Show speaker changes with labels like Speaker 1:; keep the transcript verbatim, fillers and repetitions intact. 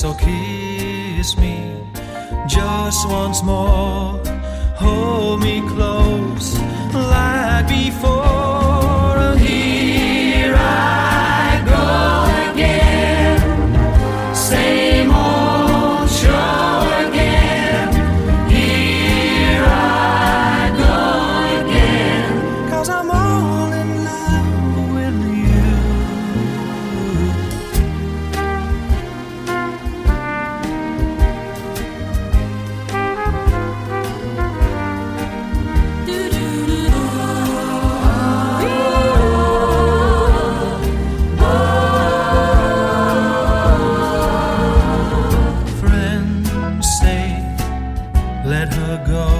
Speaker 1: So kiss me just once more, hold me close like before. Here I go again, same old show again. Here I go again, 'cause I'm all in love with you. Friends say, let her go.